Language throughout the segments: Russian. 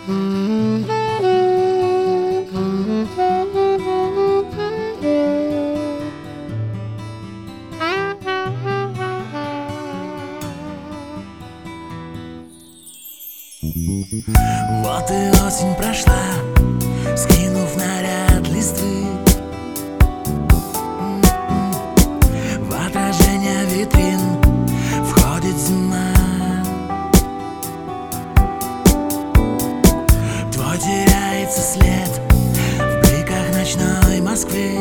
Вот и осень прошла, скинув наряд листвы. В отражение витрин входит зима. Твой теряется след в бликах ночной Москвы.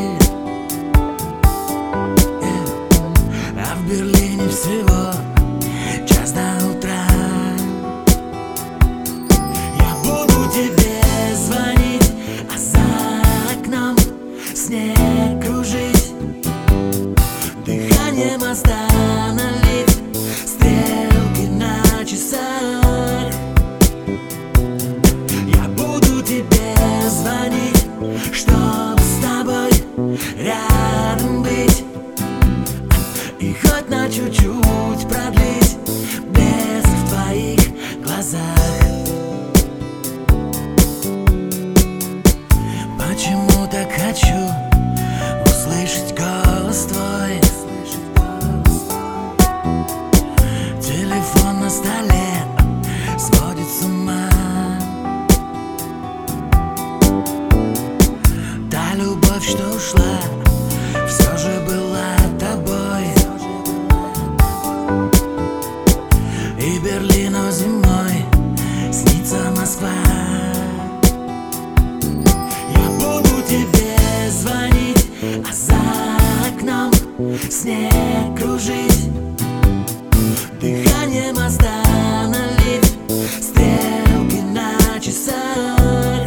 А в Берлине всего час до утра. Тебе звонить, а за окном снег кружить, дыханием остановить стрелки на часах. Я буду тебе звонить, чтоб с тобой рядом быть и хоть на чуть-чуть продлить блеск в твоих глазах. Почему так хочу услышать голос твой? Телефон на столе сводит с ума. Та любовь, что ушла, все же была тобой. И Берлину зимой снится Москва. Тебе звонить, а за окном снег кружить, дыханием остановить стрелки на часах.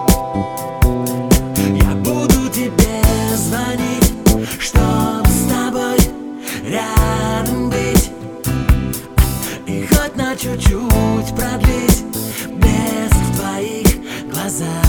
Я буду тебе звонить, чтоб с тобой рядом быть и хоть на чуть-чуть продлить блеск в твоих глазах.